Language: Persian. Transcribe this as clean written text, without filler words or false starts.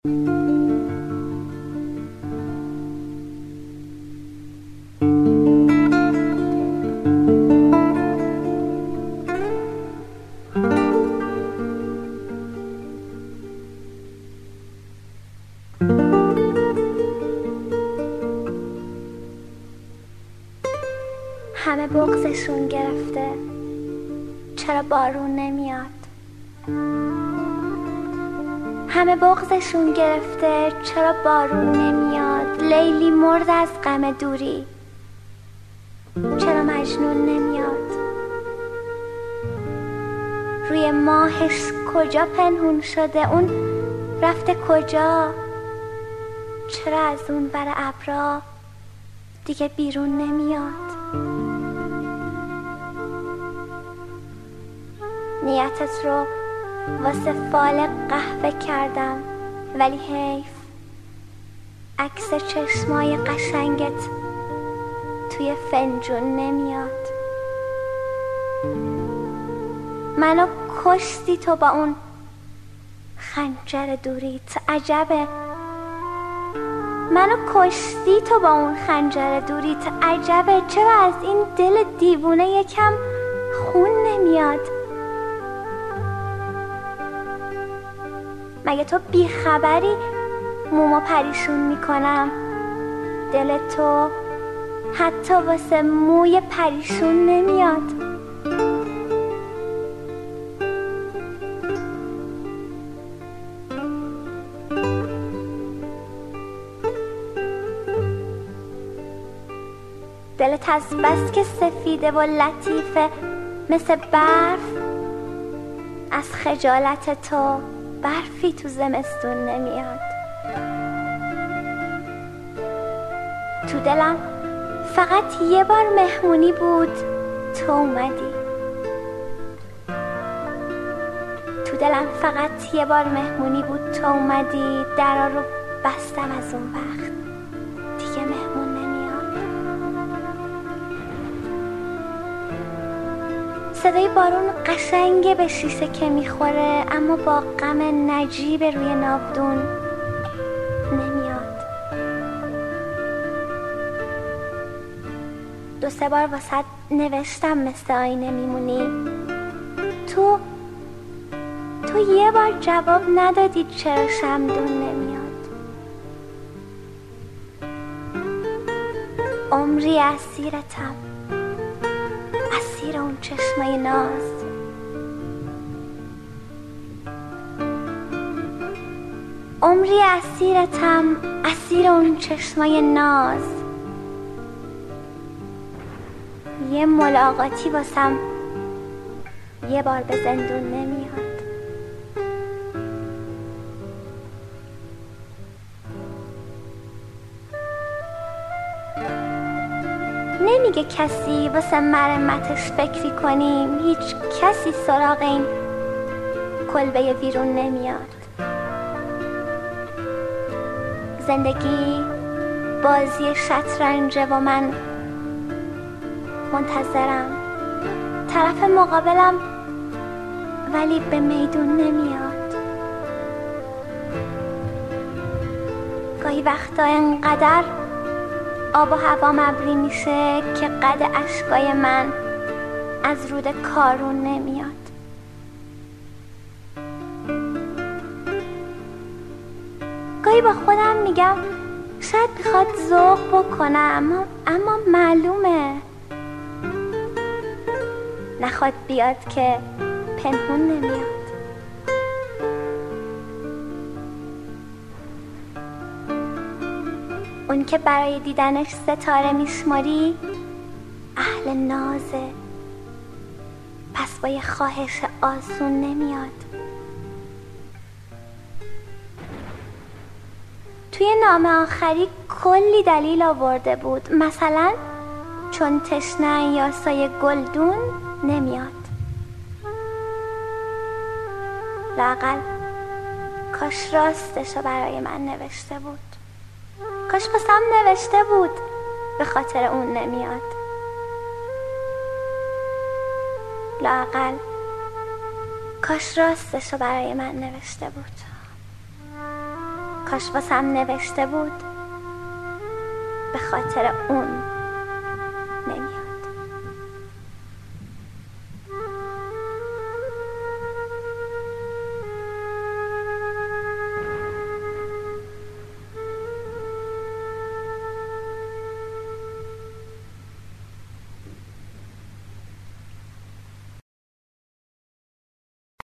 همه بغضشون گرفته، چرا بارون نمیاد؟ همه بغضشون گرفته، چرا بارون نمیاد؟ لیلی مرد از غم دوری، چرا مجنون نمیاد؟ روی ماهش کجا پنهون شده؟ اون رفته کجا؟ چرا از اون ور ابرا دیگه بیرون نمیاد؟ نیتت رو واسه فال قهوه کردم، ولی حیف عکس چشمای قشنگت توی فنجون نمیاد. منو کشتی تو با اون خنجر دوریت، عجبه. منو کشتی تو با اون خنجر دوریت، عجبه. چرا از این دل دیوونه یکم خون نمیاد؟ مگه تو بیخبری مومو پریشون میکنم؟ دل تو حتی واسه موی پریشون نمیاد. دلت از بس که سفیده و لطیفه مثل برف، از خجالت تو برفی تو زمستون نمیاد. تو دلم فقط یه بار مهمونی بود، تو اومدی. تو دلم فقط یه بار مهمونی بود، تو اومدی. درا رو بستم از اون وقت دیگه مهمون نمیاد. صدای بارون قشنگه به شیشه که میخوره، اما با غم نجیب روی ناودون نمیاد. 2-3 بار واسه نوشتم مثل آینه میمونی، تو یه بار جواب ندادی چرا شمدون نمیاد. عمری اسیرتم، اسیر اون چشمای ناز. عمری اسیرتم، اسیر اون چشمای ناز. یه ملاقاتی واسم یه بار به زندون نمیاد. نمیگه کسی واسه مرمتش فکری کنیم، هیچ کسی سراغ این کلبه ویرون نمیاد. زندگی بازی شطرنجه و من منتظرم، طرف مقابلم ولی به میدون نمیاد. گاهی وقتا انقدر آب و هوا مبری میشه که قد اشکای من از رود کارون نمیاد. گاهی با خودم میگم شاید میخواد ذوق بکنم، اما معلومه نخواد بیاد که پنهون نمیاد. اون که برای دیدنش ستاره میشماری اهل نازه، پس با یه خواهش آسون نمیاد. توی نامه آخری کلی دلیل آورده بود، مثلا چون تشنه یاسای گلدون نمیاد. لااقل کاش راستشو برای من نوشته بود، کاش باسم نوشته بود به خاطر اون نمیاد. لااقل کاش راستشو برای من نوشته بود. کاش واسم نوشته بود به خاطر اون